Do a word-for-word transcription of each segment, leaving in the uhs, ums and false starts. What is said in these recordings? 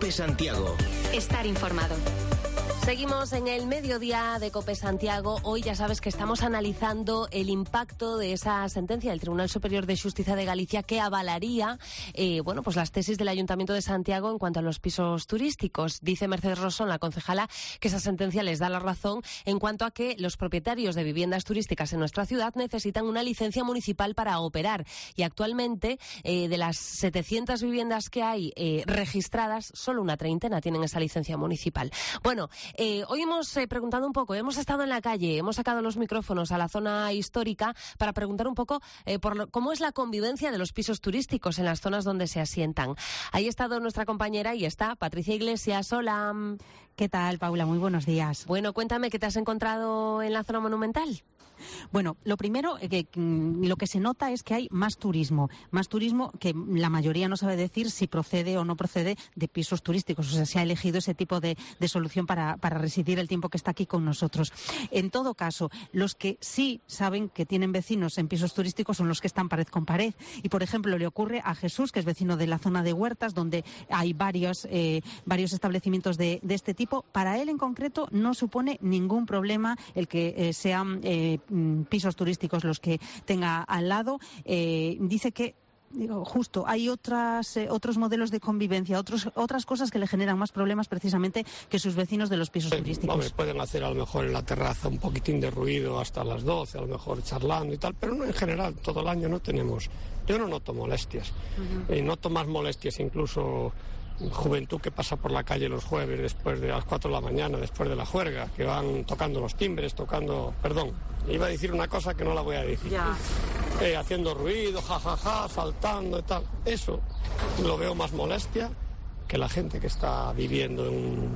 COPE Santiago. Estar informado. Seguimos en el mediodía de COPE Santiago. Hoy ya sabes que estamos analizando el impacto de esa sentencia del Tribunal Superior de Xustiza de Galicia que avalaría eh, bueno, pues las tesis del Ayuntamiento de Santiago en cuanto a los pisos turísticos. Dice Mercedes Rosón, la concejala, que esa sentencia les da la razón en cuanto a que los propietarios de viviendas turísticas en nuestra ciudad necesitan una licencia municipal para operar. Y actualmente, eh, de las setecientas viviendas que hay eh, registradas, solo una treintena tienen esa licencia municipal. Bueno, Eh, hoy hemos eh, preguntado un poco, hemos estado en la calle, hemos sacado los micrófonos a la zona histórica para preguntar un poco eh, por lo, cómo es la convivencia de los pisos turísticos en las zonas donde se asientan. Ahí ha estado nuestra compañera y está Patricia Iglesias. Hola. ¿Qué tal, Paula? Muy buenos días. Bueno, cuéntame, ¿qué te has encontrado en la zona monumental? Bueno, lo primero, eh, que, lo que se nota es que hay más turismo, más turismo que la mayoría no sabe decir si procede o no procede de pisos turísticos, o sea, se ha elegido ese tipo de, de solución para, para residir el tiempo que está aquí con nosotros. En todo caso, los que sí saben que tienen vecinos en pisos turísticos son los que están pared con pared. Y, por ejemplo, le ocurre a Jesús, que es vecino de la zona de Huertas, donde hay varios, eh, varios establecimientos de, de este tipo. Para él, en concreto, no supone ningún problema el que eh, sean eh, pisos turísticos los que tenga al lado. Eh, dice que Digo, justo, hay otras, eh, otros modelos de convivencia, otros, otras cosas que le generan más problemas precisamente que sus vecinos de los pisos eh, turísticos. Hombre, pueden hacer a lo mejor en la terraza un poquitín de ruido hasta las doce, a lo mejor charlando y tal, pero no en general, todo el año no tenemos. Yo no noto molestias, uh-huh. y noto más molestias incluso juventud que pasa por la calle los jueves después de las cuatro de la mañana, después de la juerga, que van tocando los timbres, tocando, perdón, iba a decir una cosa que no la voy a decir, ya. Eh, haciendo ruido, jajaja, ja, ja, saltando y tal. Eso lo veo más molestia que la gente que está viviendo en...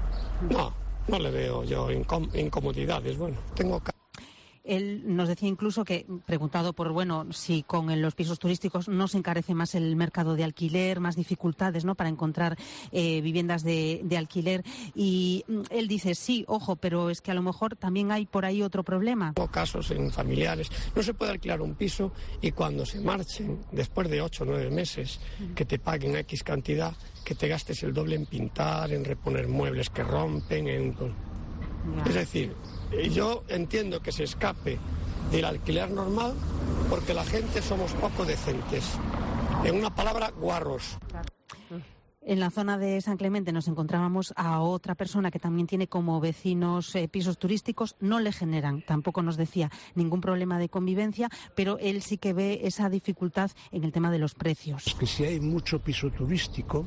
No, no le veo yo incom- incomodidades. Bueno, tengo... Él nos decía incluso que, preguntado por, bueno, si con los pisos turísticos no se encarece más el mercado de alquiler, más dificultades, ¿no?, para encontrar eh, viviendas de, de alquiler. Y él dice, sí, ojo, pero es que a lo mejor también hay por ahí otro problema. Tengo casos en familiares. No se puede alquilar un piso y cuando se marchen, después de ocho o nueve meses, que te paguen X cantidad, que te gastes el doble en pintar, en reponer muebles que rompen, en... Ya. Es decir, yo entiendo que se escape del alquiler normal porque la gente somos poco decentes. En una palabra, guarros. En la zona de San Clemente nos encontrábamos a otra persona que también tiene como vecinos eh, pisos turísticos. No le generan, tampoco nos decía, ningún problema de convivencia, pero él sí que ve esa dificultad en el tema de los precios. Es que si hay mucho piso turístico,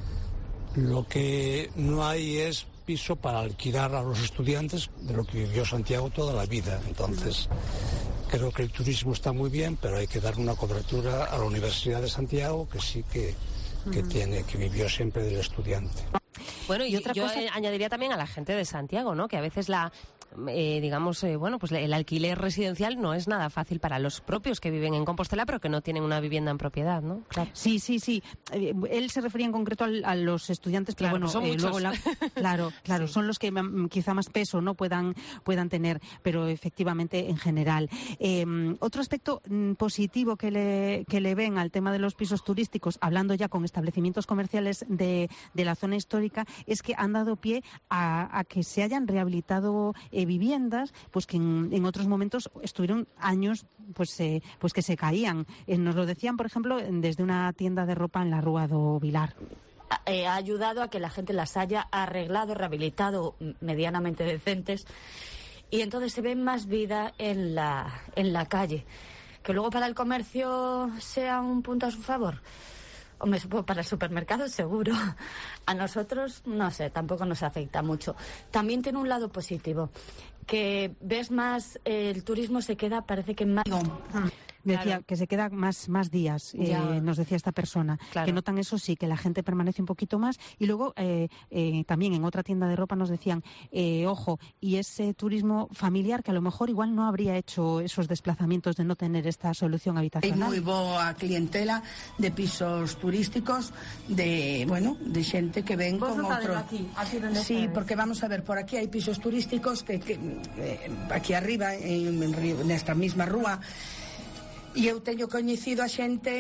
lo que no hay es piso para alquilar a los estudiantes, de lo que vivió Santiago toda la vida. Entonces, creo que el turismo está muy bien, pero hay que dar una cobertura a la Universidad de Santiago, que sí que, que uh-huh. tiene, que vivió siempre del estudiante. Bueno, y, y otra yo cosa... añadiría también a la gente de Santiago, ¿no?, que a veces la eh, digamos, eh, bueno, pues el alquiler residencial no es nada fácil para los propios que viven en Compostela, pero que no tienen una vivienda en propiedad, ¿no? Claro. Sí, sí, sí. Eh, él se refería en concreto al, a los estudiantes, pero claro, bueno, son eh, muchos. luego la, claro, claro, sí. son los que quizá más peso no puedan puedan tener, pero efectivamente en general. Eh, otro aspecto mm, positivo que le que le ven al tema de los pisos turísticos, hablando ya con establecimientos comerciales de, de la zona histórica, es que han dado pie a, a que se hayan rehabilitado eh, viviendas, pues que en, en otros momentos estuvieron años, pues, eh, pues que se caían. Eh, nos lo decían, por ejemplo, desde una tienda de ropa en la Rúa do Vilar. Eh, ha ayudado a que la gente las haya arreglado, rehabilitado, medianamente decentes, y entonces se ve más vida en la, en la calle. Que luego para el comercio sea un punto a su favor. Hombre, supongo para el supermercado seguro. A nosotros, no sé, tampoco nos afecta mucho. También tiene un lado positivo, que ves más, eh, el turismo se queda, parece que más... Decía claro. que se queda más, más días, eh, nos decía esta persona, claro. que notan eso sí, que la gente permanece un poquito más. Y luego eh, eh, también en otra tienda de ropa nos decían, eh, ojo, y ese turismo familiar que a lo mejor igual no habría hecho esos desplazamientos de no tener esta solución habitacional. Hay moi boa clientela de pisos turísticos, de, bueno, de xente que ven con outro... Aquí, aquí donde sí, sabes. Porque vamos a ver, por aquí hai pisos turísticos que, que eh, aquí arriba, en, en, nesta mesma rúa, e eu teño coñecido a xente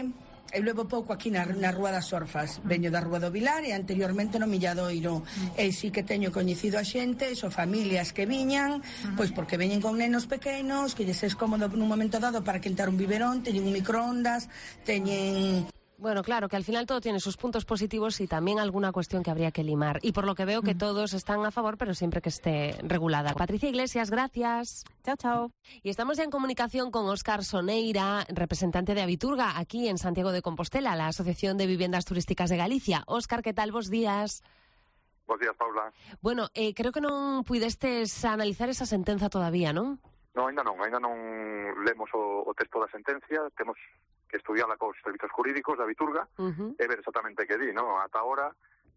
Eu levo pouco aquí na, na Rúa das Orfas. Veño da Rúa do Vilar e anteriormente no Milladoiro. E sí que teño coñecido a xente, so familias que viñan, pois porque veñen con nenos pequenos, que lles é cómodo nun momento dado para quentar un biberón, teñen un microondas, teñen... Bueno, claro, que al final todo tiene sus puntos positivos y también alguna cuestión que habría que limar. Y por lo que veo que todos están a favor, pero siempre que esté regulada. Patricia Iglesias, gracias. Chao, chao. Y estamos ya en comunicación con Óscar Soneira, representante de Habiturga, aquí en Santiago de Compostela, la Asociación de Viviendas Turísticas de Galicia. Óscar, ¿qué tal? Bos días. Bos días, Paula. Bueno, eh, creo que non pudestes analizar esa sentenza todavía, non? No, ainda non, ainda non lemos o, o texto da sentencia, temos que estudiarla cos servizos jurídicos da Habiturga uh-huh. e ver exactamente que di, non? Ata ahora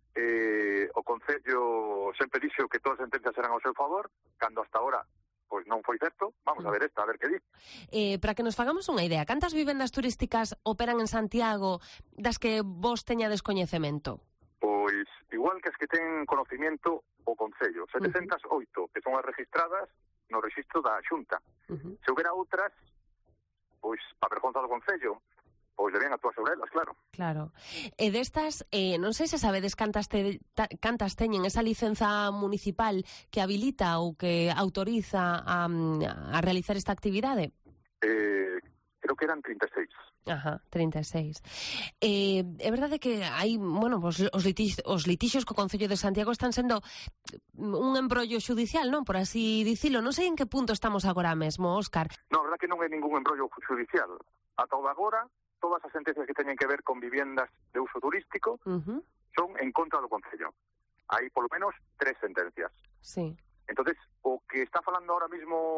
eh, o Concello sempre dixo que todas as sentencias eran ao seu favor, cando hasta ahora pois non foi certo. Vamos a ver esta, a ver que di. Eh, para que nos fagamos unha idea, cantas vivendas turísticas operan en Santiago das que vos teñades coñecemento? Pois igual que as que ten conocimiento o Concello, setecentas oito, uh-huh. que son as registradas no rexistro da Xunta. Uh-huh. Se houbera outras, pois, a vergonza do Concello, pois debían actuar sobre elas, claro. Claro. E destas, eh, non sei se sabedes cantas, te, ta, cantas teñen esa licenza municipal que habilita ou que autoriza a, a realizar esta actividade? Eh, creo que eran trinta e seis. Ajá, trinta e seis. Eh, é verdade que hai, bueno, pues, os, litixos, os litixos co Concello de Santiago están sendo un embrollo xudicial, non? Por así dicilo. Non sei en que punto estamos agora mesmo, Óscar. Non, a verdade que non é ningún embrollo judicial. Ata o de agora, todas as sentencias que teñen que ver con viviendas de uso turístico uh-huh. son en contra do Concello. Hai polo menos tres sentencias. Sí. Entonces, o que está falando ahora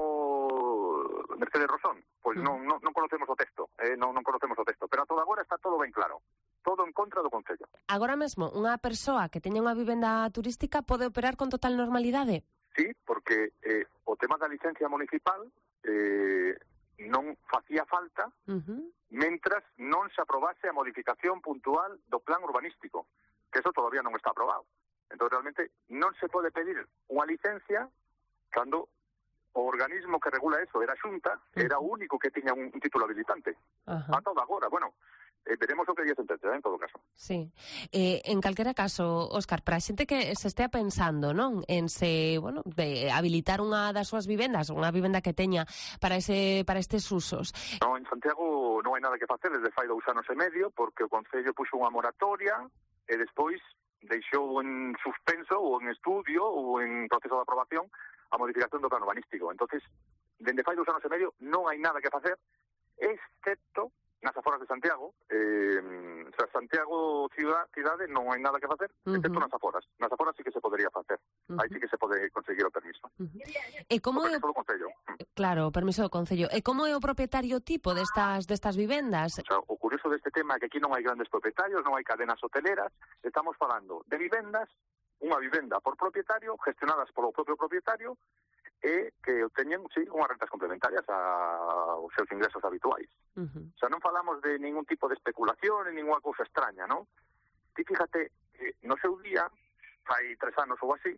mismo Mercedes Rosón, pois pues uh-huh. non, non, non conocemos o texto, eh, non, non conocemos o texto, pero a todo agora está todo ben claro. Todo en contra do Concello. Agora mesmo, unha persoa que teña unha vivenda turística pode operar con total normalidade? Sí, porque eh, o tema da licencia municipal eh, non facía falta uh-huh. mentras non se aprobase a modificación puntual do plan urbanístico, que eso todavía non está aprobado. Entón, realmente, non se pode pedir unha licencia cando o organismo que regula eso era a Xunta, uh-huh. era o único que tiña un, un título habilitante. Uh-huh. A todo agora, bueno, eh, veremos o que lle sentencia, eh, en todo caso. Sí. Eh, en calquera caso, Óscar, para a xente que se estea pensando, non, en se, bueno, de habilitar unha das súas vivendas, unha vivenda que teña para ese para estes usos. No, en Santiago non hai nada que facer desde fai dous anos e medio, porque o Concello puxo unha moratoria e despois deixou en suspenso ou en estudio ou en proceso de aprobación a modificación do plan urbanístico. Entonces, dende fai dous anos e medio non hai nada que facer, excepto nas aforas de Santiago. Eh, o sea, Santiago ciudad, cidade non hai nada que facer, excepto uh-huh. nas aforas. Nas aforas sí que se podería facer. Uh-huh. Aí sí que se pode conseguir o permiso. Uh-huh. E como é o permiso do Concello? Claro, o permiso do Concello. E como é o propietario tipo destas destas vivendas? O sea, o curioso deste tema é que aquí non hai grandes propietarios, non hai cadenas hoteleras, estamos falando de vivendas, unha vivenda por propietario, gestionadas polo propio propietario, e que obteñen, sí, unhas rentas complementarias aos seus ingresos habituais. Uh-huh. O sea, non falamos de ningún tipo de especulación e ninguna cousa extraña, non? Ti fíjate, eh, no seu día, fai tres anos ou así,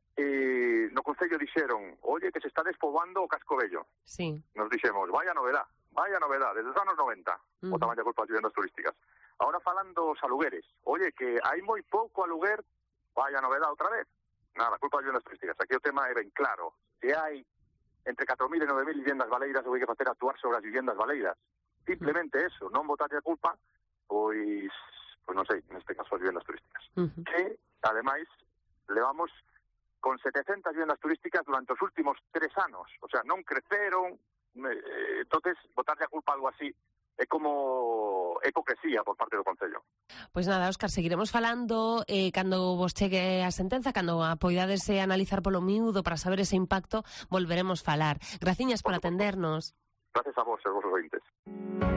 eh, no Concello dixeron, oye, que se está despoboando o Casco Vello. Sí. Nos dixemos, vaya novedad, vaya novedad, desde os anos noventa, uh-huh. o tamaño da culpa das vivendas turísticas. Ahora falan dos alugueres, oye, que hai moi pouco aluguer, vaya novedad outra vez. Nada, culpa das vivendas turísticas. Aquí o tema é ben claro. Se hai entre catro mil e nove mil vivendas baleiras, o que hai que facer actuar sobre as vivendas baleiras. Simplemente eso, non botarlle a culpa, pois, pois non sei, neste caso as vivendas turísticas. Uh-huh. Que, ademais, levamos con setecentas vivendas turísticas durante os últimos tres anos. O sea, non creceron, eh, entonces, botarlle a culpa algo así é como hipocresía por parte do Concello. Pois nada, Óscar, seguiremos falando eh, cando vos chegue a sentenza, cando a poidades eh, analizar polo miúdo para saber ese impacto, volveremos falar. Graciñas por atendernos. Gracias a vos, e vos ointes.